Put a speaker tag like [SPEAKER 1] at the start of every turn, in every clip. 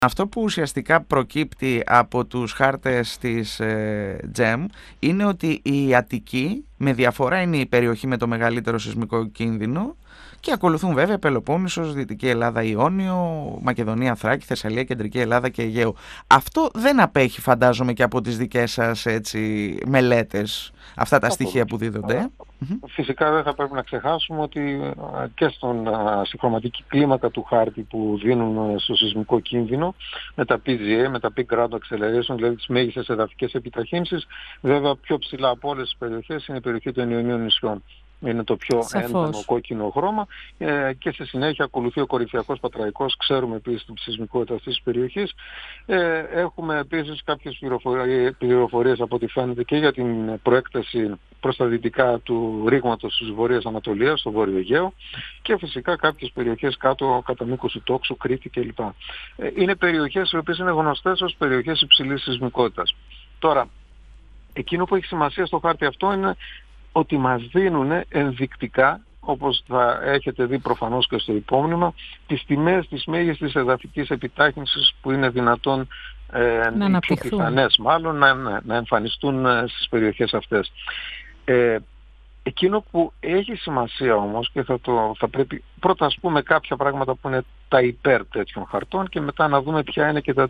[SPEAKER 1] Αυτό που ουσιαστικά προκύπτει από τους χάρτες της GEM είναι ότι η Αττική με διαφορά είναι η περιοχή με το μεγαλύτερο σεισμικό κίνδυνο και ακολουθούν βέβαια Πελοπόννησος, Δυτική Ελλάδα, Ιόνιο, Μακεδονία, Θράκη, Θεσσαλία, Κεντρική Ελλάδα και Αιγαίο. Αυτό δεν απέχει, φαντάζομαι, και από τις δικές σας μελέτες, αυτά τα στοιχεία που δίδονται.
[SPEAKER 2] Φυσικά δεν θα πρέπει να ξεχάσουμε ότι και στη χρωματική κλίμακα του χάρτη που δίνουν στο σεισμικό κίνδυνο, με τα PGA, με τα Peak Ground Acceleration, δηλαδή τις μέγιστες εδαφικές επιταχύνσεις, βέβαια πιο ψηλά από όλες τις περιοχές είναι η περιοχή των Ιωνίων νησιών. Είναι το πιο έντονο κόκκινο χρώμα και στη συνέχεια ακολουθεί ο κορυφιακός Πατραϊκός. Ξέρουμε επίσης την σεισμικότητα αυτής της περιοχής. Έχουμε επίσης κάποιες πληροφορίες από ό,τι φαίνεται και για την προέκταση προς τα δυτικά του ρήγματος της Βορείας Ανατολίας, στο Βόρειο Αιγαίο, και φυσικά κάποιες περιοχές κάτω κατά μήκος του τόξου, Κρήτη κλπ. Είναι περιοχές οι οποίες είναι γνωστές ως περιοχές υψηλής σεισμικότητας. Τώρα, εκείνο που έχει σημασία στο χάρτη αυτό είναι ότι μας δίνουν ενδεικτικά, όπως θα έχετε δει προφανώς και στο υπόμνημα, τις τιμές της μέγιστης εδαφικής επιτάχυνσης που είναι δυνατόν οι πιο πιθανές μάλλον να εμφανιστούν στις περιοχές αυτές. Εκείνο που έχει σημασία όμως, και θα πρέπει πρώτα ας πούμε κάποια πράγματα που είναι τα υπέρ τέτοιων χαρτών και μετά να δούμε ποια είναι και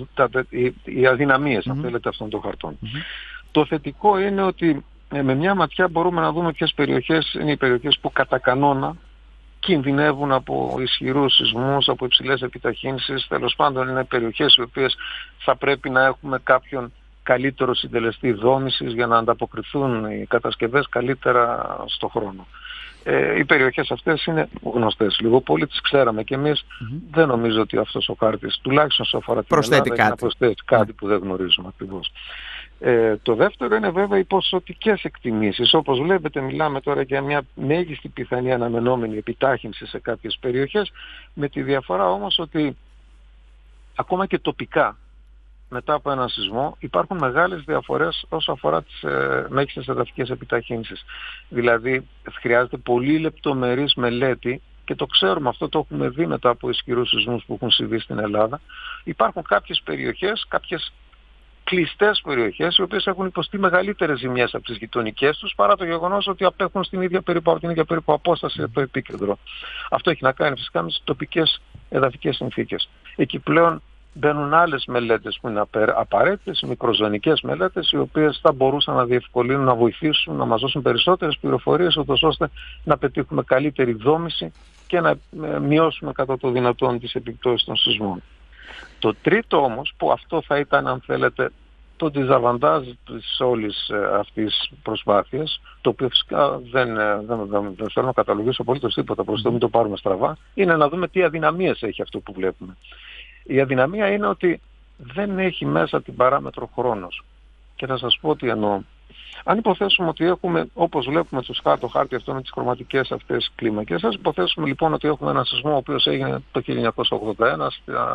[SPEAKER 2] οι αδυναμίες, αν θέλετε, αυτών των χαρτών. Το θετικό είναι ότι με μια ματιά μπορούμε να δούμε ποιες περιοχές είναι οι περιοχές που κατά κανόνα κινδυνεύουν από ισχυρούς σεισμούς, από υψηλές επιταχύνσεις. Τέλος πάντων είναι περιοχές οι οποίες θα πρέπει να έχουμε κάποιον καλύτερο συντελεστή δόμησης για να ανταποκριθούν οι κατασκευές καλύτερα στο χρόνο. Οι περιοχές αυτές είναι γνωστές. Λίγο πολύ τις ξέραμε και εμείς. Δεν νομίζω ότι αυτός ο χάρτης, τουλάχιστον σε αφορά την Ελλάδα, έχει να προσθέσει κάτι που δεν γνωρίζουμε ακριβώς. Το δεύτερο είναι βέβαια οι ποσοτικές εκτιμήσεις. Όπως βλέπετε μιλάμε τώρα για μια μέγιστη πιθανή αναμενόμενη επιτάχυνση σε κάποιες περιοχές, με τη διαφορά όμως ότι ακόμα και τοπικά μετά από έναν σεισμό υπάρχουν μεγάλες διαφορές όσο αφορά τις μέγιστες εδαφικές επιταχύνσεις. Δηλαδή χρειάζεται πολύ λεπτομερής μελέτη και το ξέρουμε αυτό, το έχουμε δει μετά από ισχυρούς σεισμούς που έχουν συμβεί στην Ελλάδα. Υπάρχουν κάποιες περιοχές, κάποιες κλειστές περιοχές οι οποίες έχουν υποστεί μεγαλύτερες ζημιές από τις γειτονικές τους παρά το γεγονός ότι απέχουν από την ίδια περίπου απόσταση από το επίκεντρο. Αυτό έχει να κάνει φυσικά με τις τοπικές εδαφικές συνθήκες. Εκεί πλέον μπαίνουν άλλες μελέτες που είναι απαραίτητες, μικροζωνικές μελέτες, οι οποίες θα μπορούσαν να διευκολύνουν, να βοηθήσουν, να μας δώσουν περισσότερες πληροφορίες, ώστε να πετύχουμε καλύτερη δόμηση και να μειώσουμε κατά το δυνατόν τις επιπτώσεις των σεισμών. Το τρίτο όμως, που αυτό θα ήταν αν θέλετε το διζαβαντάζ της όλης αυτής προσπάθειας, το οποίο φυσικά δεν θέλω να καταλογίσω απολύτως τίποτα, προς το μην το πάρουμε στραβά, είναι να δούμε τι αδυναμίες έχει αυτό που βλέπουμε. Η αδυναμία είναι ότι δεν έχει μέσα την παράμετρο χρόνος. Και θα σας πω τι εννοώ. Αν υποθέσουμε ότι έχουμε, όπως βλέπουμε το χάρτη αυτό με τις χρωματικές αυτές κλίμακες, ας υποθέσουμε λοιπόν ότι έχουμε ένα σεισμό ο οποίος έγινε το 1981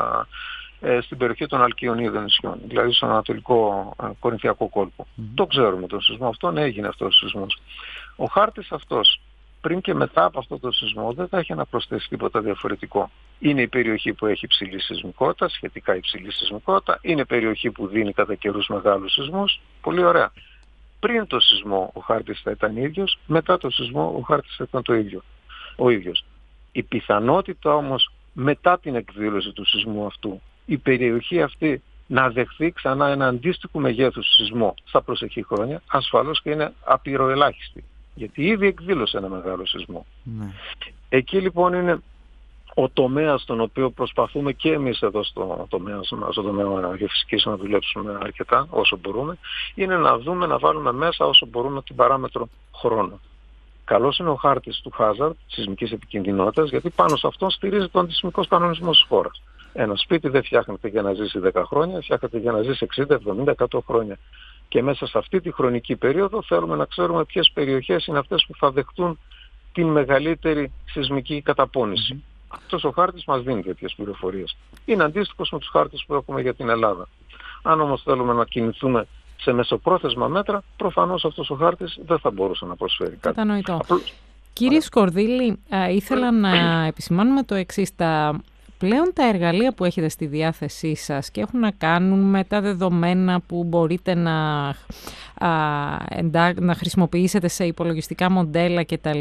[SPEAKER 2] στην περιοχή των Αλκιονίδων νησιών, δηλαδή στον ανατολικό Κορινθιακό κόλπο. Το ξέρουμε τον σεισμό αυτόν, έγινε αυτός ο σεισμός. Ο χάρτης αυτός πριν και μετά από αυτό το σεισμό δεν θα έχει να προσθέσει τίποτα διαφορετικό. Είναι η περιοχή που έχει υψηλή σεισμικότητα, σχετικά υψηλή σεισμικότητα, είναι η περιοχή που δίνει κατά καιρούς μεγάλους σεισμούς. Πολύ ωραία. Πριν το σεισμό ο χάρτης θα ήταν ίδιος, μετά το σεισμό ο χάρτης θα ήταν ο ίδιος. Η πιθανότητα όμως μετά την εκδήλωση του σεισμού αυτού, η περιοχή αυτή να δεχθεί ξανά ένα αντίστοιχο μεγέθους σεισμό στα προσεχή χρόνια, ασφαλώς και είναι απειροελάχιστη. Γιατί ήδη εκδήλωσε ένα μεγάλο σεισμό. Εκεί λοιπόν είναι ο τομέας στον οποίο προσπαθούμε και εμείς εδώ στο τομέα γεωφυσικής να δουλέψουμε αρκετά όσο μπορούμε, είναι να δούμε, να βάλουμε μέσα όσο μπορούμε την παράμετρο χρόνο. Καλός είναι ο χάρτης του Hazard, σεισμικής επικινδυνότητας, γιατί πάνω σε αυτόν στηρίζεται ο αντισεισμικός κανονισμός της χώρας. Ένα σπίτι δεν φτιάχνεται για να ζήσει 10 χρόνια, φτιάχνεται για να ζήσει 60, 70, 100 χρόνια. Και μέσα σε αυτή τη χρονική περίοδο θέλουμε να ξέρουμε ποιες περιοχές είναι αυτές που θα δεχτούν την μεγαλύτερη σεισμική καταπώνηση. Αυτός ο χάρτης μας δίνει τέτοιες πληροφορίες. Είναι αντίστοιχος με τους χάρτες που έχουμε για την Ελλάδα. Αν όμως θέλουμε να κινηθούμε σε μεσοπρόθεσμα μέτρα, προφανώς αυτός ο χάρτης δεν θα μπορούσε να προσφέρει κάτι.
[SPEAKER 3] Κατανοητό. Κύριε Σκορδίλη, ήθελα να επισημάνουμε το εξής. Τα Πλέον τα εργαλεία που έχετε στη διάθεσή σας και έχουν να κάνουν με τα δεδομένα που μπορείτε να χρησιμοποιήσετε σε υπολογιστικά μοντέλα κτλ.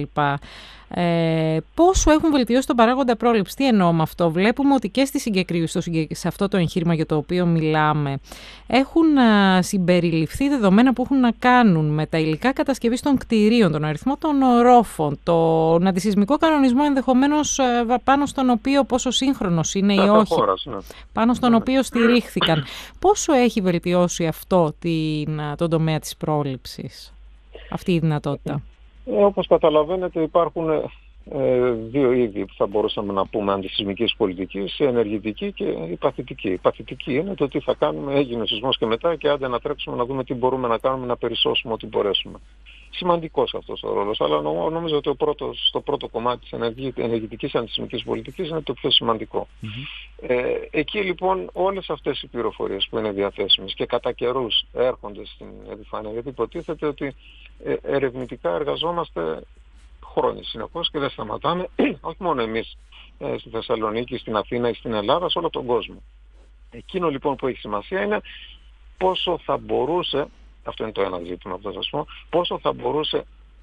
[SPEAKER 3] Πόσο έχουν βελτιώσει τον παράγοντα πρόληψη? Τι εννοώ με αυτό? Βλέπουμε ότι και σε αυτό το εγχείρημα για το οποίο μιλάμε έχουν συμπεριληφθεί δεδομένα που έχουν να κάνουν με τα υλικά κατασκευής των κτηρίων, τον αριθμό των ορόφων, τον αντισυσμικό κανονισμό ενδεχομένως πάνω στον οποίο, πόσο σύγχρονος είναι ή όχι, πάνω στον οποίο στηρίχθηκαν. Πόσο έχει βελτιώσει αυτό τον τομέα της πρόληψης, αυτή η δυνατότητα?
[SPEAKER 2] Όπως καταλαβαίνετε, υπάρχουν δύο είδη που θα μπορούσαμε να πούμε αντισυσμικής πολιτικής, η ενεργητική και η παθητική. Η παθητική είναι το τι θα κάνουμε, έγινε ο σεισμός και μετά, και άντε να τρέξουμε να δούμε τι μπορούμε να κάνουμε, να περισσώσουμε ό,τι μπορέσουμε. Σημαντικός αυτός ο ρόλος, αλλά νομίζω ότι το πρώτο κομμάτι της ενεργητικής αντισυσμικής πολιτικής είναι το πιο σημαντικό. Εκεί λοιπόν όλες αυτές οι πληροφορίες που είναι διαθέσιμες και κατά καιρούς έρχονται στην επιφάνεια, γιατί υποτίθεται ότι ερευνητικά εργαζόμαστε χρόνια συνεχώς και δεν σταματάμε, όχι μόνο εμείς στη Θεσσαλονίκη, στην Αθήνα ή στην Ελλάδα, σε όλο τον κόσμο. Εκείνο λοιπόν που έχει σημασία είναι πόσο θα μπορούσε, αυτό είναι το ένα ζήτημα που θα σας πω, πόσο θα μπορούσε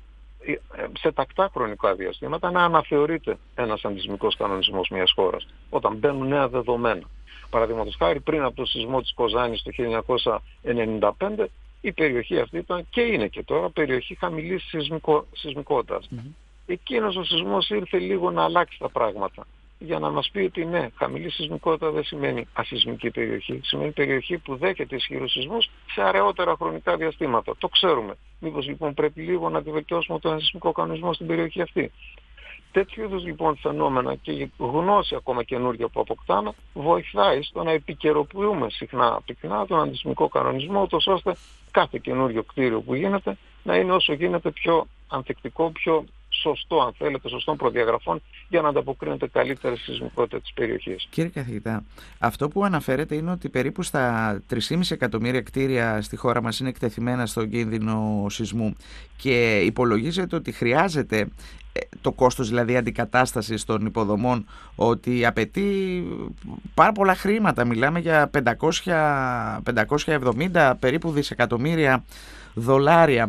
[SPEAKER 2] σε τακτά χρονικά διαστήματα να αναθεωρείται ένας αντισυσμικός κανονισμός μιας χώρας, όταν μπαίνουν νέα δεδομένα. Παραδείγματος χάρη, πριν από το σεισμό της Κοζάνης το 1995, η περιοχή αυτή ήταν και είναι και τώρα περιοχή χαμηλής σεισμικότητας. Εκείνος ο σεισμός ήρθε λίγο να αλλάξει τα πράγματα, για να μας πει ότι ναι, χαμηλή σεισμικότητα δεν σημαίνει ασεισμική περιοχή, σημαίνει περιοχή που δέχεται ισχυρούς σεισμούς σε αραιότερα χρονικά διαστήματα. Το ξέρουμε. Μήπως λοιπόν πρέπει λίγο να βελτιώσουμε τον σεισμικό κανονισμό στην περιοχή αυτή? Τέτοιου είδους λοιπόν φαινόμενα και η γνώση ακόμα καινούργια που αποκτάμε βοηθάει στο να επικαιροποιούμε συχνά πυκνά τον αντισυσμικό κανονισμό, ούτως ώστε κάθε καινούριο κτίριο που γίνεται να είναι όσο γίνεται πιο ανθεκτικό, πιο σωστό, αν θέλετε, σωστών προδιαγραφών, για να ανταποκρίνεται καλύτερα στη σεισμικότητα της περιοχής.
[SPEAKER 1] Κύριε καθηγητά, αυτό που αναφέρετε είναι ότι περίπου στα 3,5 εκατομμύρια κτίρια στη χώρα μας είναι εκτεθειμένα στον κίνδυνο σεισμού και υπολογίζεται ότι χρειάζεται το κόστος δηλαδή αντικατάστασης των υποδομών, ότι απαιτεί πάρα πολλά χρήματα. Μιλάμε για 570 περίπου δισεκατομμύρια δολάρια.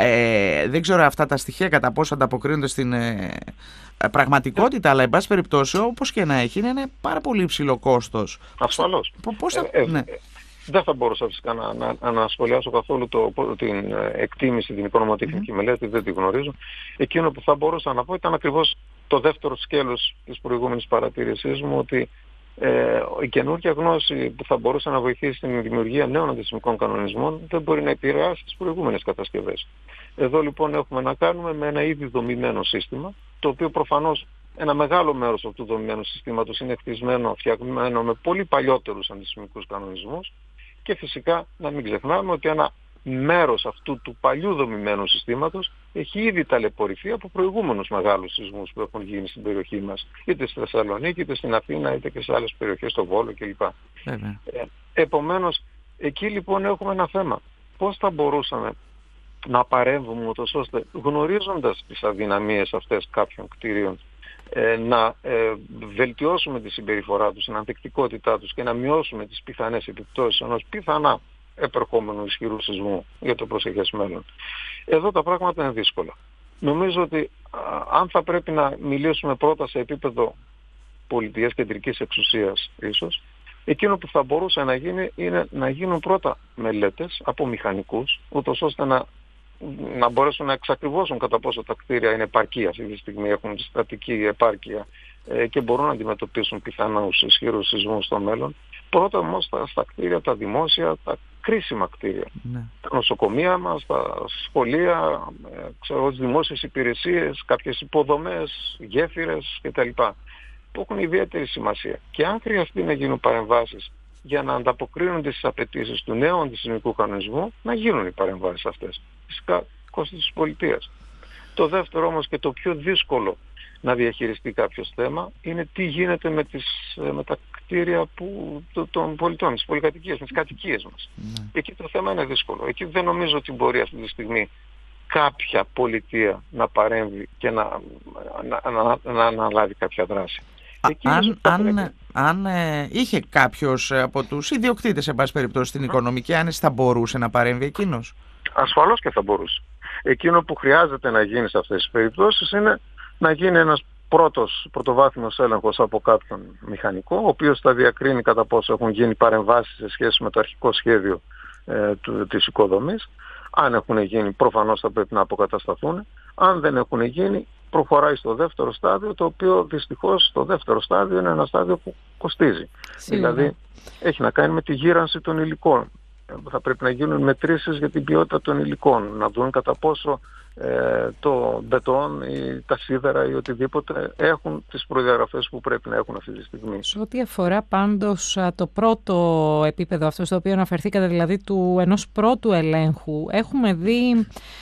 [SPEAKER 1] Δεν ξέρω αυτά τα στοιχεία κατά πόσο ανταποκρίνονται στην πραγματικότητα, αλλά εν πάση περιπτώσει, όπως και να έχει, είναι πάρα πολύ υψηλό κόστος.
[SPEAKER 2] Ασφαλώς.
[SPEAKER 1] Ναι.
[SPEAKER 2] Δεν θα μπορούσα φυσικά να σχολιάσω καθόλου την εκτίμηση, την οικονομοτεχνική μελέτη, δεν τη γνωρίζω. Εκείνο που θα μπορούσα να πω ήταν ακριβώς το δεύτερο σκέλος της προηγούμενης παρατήρησής μου, ότι η καινούργια γνώση που θα μπορούσε να βοηθήσει στην δημιουργία νέων αντισυσμικών κανονισμών δεν μπορεί να επηρεάσει τις προηγούμενες κατασκευές. Εδώ λοιπόν έχουμε να κάνουμε με ένα ήδη δομημένο σύστημα, το οποίο προφανώς ένα μεγάλο μέρος αυτού του δομημένου συστήματος είναι φτιαγμένο με πολύ παλιότερους αντισυσμικούς κανονισμούς, και φυσικά να μην ξεχνάμε ότι ένα μέρος αυτού του παλιού δομημένου συστήματος έχει ήδη ταλαιπωρηθεί από προηγούμενους μεγάλους σεισμούς που έχουν γίνει στην περιοχή μας, είτε στη Θεσσαλονίκη, είτε στην Αθήνα, είτε και σε άλλες περιοχές, στο Βόλο κλπ. Επομένως, εκεί λοιπόν έχουμε ένα θέμα. Πώς θα μπορούσαμε να παρέμβουμε ούτως ώστε, γνωρίζοντας τις αδυναμίες αυτές κάποιων κτίριων, να βελτιώσουμε τη συμπεριφορά τους, την ανθεκτικότητά τους και να μειώσουμε τις πιθανές επιπτώσεις ενός πιθανά επερχόμενου ισχυρού σεισμού για το προσεχές μέλλον. Εδώ τα πράγματα είναι δύσκολα. Νομίζω ότι αν θα πρέπει να μιλήσουμε πρώτα σε επίπεδο πολιτείας, κεντρικής εξουσίας ίσως, εκείνο που θα μπορούσε να γίνει είναι να γίνουν πρώτα μελέτες από μηχανικούς, ούτως ώστε να μπορέσουν να εξακριβώσουν κατά πόσο τα κτίρια είναι επαρκή αυτή τη στιγμή, έχουν στατική επάρκεια και μπορούν να αντιμετωπίσουν πιθανούς ισχυρούς σεισμούς στο μέλλον. Πρώτα όμως στα κτίρια, τα δημόσια, τα κρίσιμα κτίρια, τα νοσοκομεία μας, τα σχολεία, τις δημόσιες υπηρεσίες, κάποιες υποδομές, γέφυρες κτλ. Που έχουν ιδιαίτερη σημασία. Και αν χρειαστεί να γίνουν παρεμβάσεις για να ανταποκρίνονται στις απαιτήσεις του νέου αντισυσμικού κανονισμού, να γίνουν οι παρεμβάσεις αυτές. Φυσικά κόστος της πολιτείας. Το δεύτερο όμως και το πιο δύσκολο να διαχειριστεί κάποιος θέμα είναι τι γίνεται με τα κτίρια των πολιτών, τις πολυκατοικίες, με τις κατοικίες μας. Εκεί το θέμα είναι δύσκολο. Εκεί δεν νομίζω ότι μπορεί αυτή τη στιγμή κάποια πολιτεία να παρέμβει και να αναλάβει κάποια δράση.
[SPEAKER 1] Αν είχε κάποιος από τους ιδιοκτήτες, εν πάση περιπτώσει, την οικονομική άνεση, θα μπορούσε να παρέμβει εκείνος?
[SPEAKER 2] Ασφαλώς και θα μπορούσε. Εκείνο που χρειάζεται να γίνει σε αυτές τις περιπτώσεις είναι να γίνει ένας πρωτοβάθμιος έλεγχος από κάποιον μηχανικό, ο οποίος θα διακρίνει κατά πόσο έχουν γίνει παρεμβάσεις σε σχέση με το αρχικό σχέδιο της οικοδομής. Αν έχουν γίνει, προφανώς θα πρέπει να αποκατασταθούν. Αν δεν έχουν γίνει, προχωράει στο δεύτερο στάδιο, το οποίο δυστυχώς το δεύτερο στάδιο είναι ένα στάδιο που κοστίζει.
[SPEAKER 3] Σίγουρα.
[SPEAKER 2] Δηλαδή έχει να κάνει με τη γύρανση των υλικών. Θα πρέπει να γίνουν μετρήσεις για την ποιότητα των υλικών, να δουν κατά πόσο το μπετόν ή τα σίδερα ή οτιδήποτε έχουν τις προδιαγραφές που πρέπει να έχουν αυτή τη στιγμή.
[SPEAKER 3] Σε ό,τι αφορά πάντως το πρώτο επίπεδο, αυτό στο οποίο αναφερθήκατε, δηλαδή του ενός πρώτου ελέγχου, έχουμε δει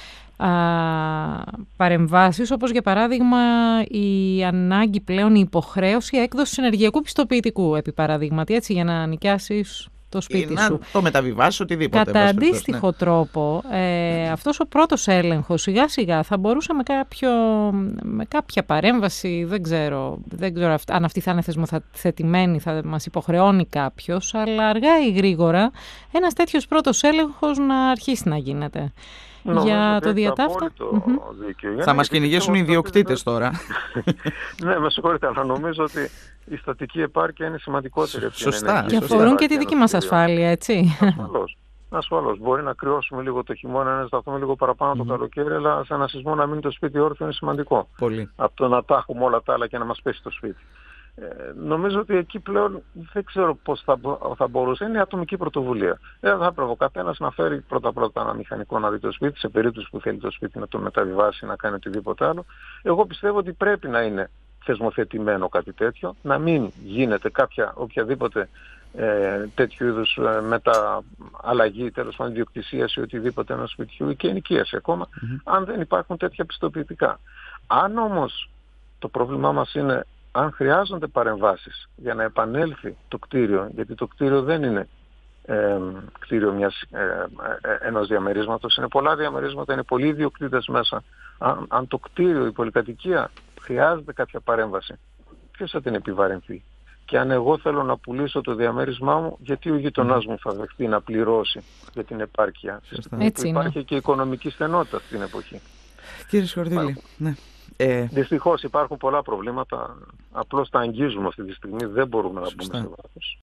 [SPEAKER 3] παρεμβάσεις, όπως για παράδειγμα η ανάγκη πλέον, η υποχρέωση έκδοσης ενεργειακού πιστοποιητικού, επί παραδείγματι, έτσι, για να νοικιάσεις το σπίτι σου.
[SPEAKER 1] Το μεταβιβάσεις, οτιδήποτε.
[SPEAKER 3] Κατά αντίστοιχο τρόπο, αυτός ο πρώτος έλεγχος σιγά σιγά θα μπορούσε με κάποια παρέμβαση, δεν ξέρω αν αυτή θα είναι θεσμοθετημένη, θα μας υποχρεώνει κάποιος, αλλά αργά ή γρήγορα ένας τέτοιος πρώτος έλεγχος να αρχίσει να γίνεται. Για το διατάφτα.
[SPEAKER 1] Θα μας κυνηγήσουν οι ιδιοκτήτες τώρα.
[SPEAKER 2] Ναι, με συγχωρείτε, αλλά νομίζω ότι η στατική επάρκεια είναι σημαντικότερη.
[SPEAKER 1] Σωστά.
[SPEAKER 3] Και αφορούν και τη δική μας ασφάλεια, έτσι.
[SPEAKER 2] Ασφαλώς. Μπορεί να κρυώσουμε λίγο το χειμώνα, να σταθούμε λίγο παραπάνω το καλοκαίρι, αλλά σε ένα σεισμό να μείνει το σπίτι όρθιο είναι σημαντικό.
[SPEAKER 1] Πολύ.
[SPEAKER 2] Από το να τα έχουμε όλα τα άλλα και να μας πέσει το σπίτι. Νομίζω ότι εκεί πλέον δεν ξέρω πώς θα μπορούσε. Είναι η ατομική πρωτοβουλία. Δεν θα έπρεπε ο καθένας να φέρει πρώτα ένα μηχανικό να δει το σπίτι, σε περίπτωση που θέλει το σπίτι να το μεταβιβάσει, να κάνει οτιδήποτε άλλο. Εγώ πιστεύω ότι πρέπει να είναι θεσμοθετημένο κάτι τέτοιο, να μην γίνεται οποιαδήποτε τέτοιου είδους μετααλλαγή, τέλος πάντων ιδιοκτησίας ή οτιδήποτε ενός σπιτιού ή και ενοικίαση ακόμα, αν δεν υπάρχουν τέτοια πιστοποιητικά. Αν όμως το πρόβλημά μας είναι αν χρειάζονται παρεμβάσεις για να επανέλθει το κτίριο, γιατί το κτίριο δεν είναι κτίριο ενός διαμερίσματος, είναι πολλά διαμερίσματα, είναι πολλοί ιδιοκτήτες μέσα. Αν το κτίριο, η πολυκατοικία χρειάζεται κάποια παρέμβαση, ποιος θα την επιβαρυνθεί? Και αν εγώ θέλω να πουλήσω το διαμέρισμά μου, γιατί ο γειτονάς μου θα δεχτεί να πληρώσει για την επάρκεια? Υπάρχει και οικονομική στενότητα στην εποχή.
[SPEAKER 1] Κύριε Σκορδίλη, ναι.
[SPEAKER 2] Δυστυχώς υπάρχουν πολλά προβλήματα, απλώς τα αγγίζουμε αυτή τη στιγμή, δεν μπορούμε να μπούμε σε βάθος.